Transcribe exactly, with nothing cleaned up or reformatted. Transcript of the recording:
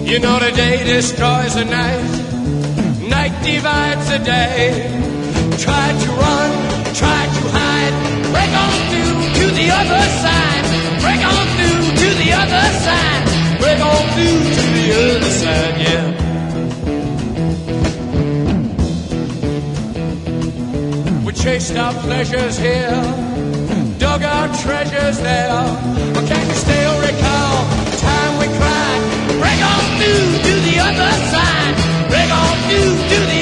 You know the day destroys the night, night divides the day. Try to run, try to hide, break on through to the other side. Break on through to the other side. Break on through to the other side, yeah. We chased our pleasures here, dug our treasures there. But can you still recall the time we cried? Break on through to the other side. Break on through to the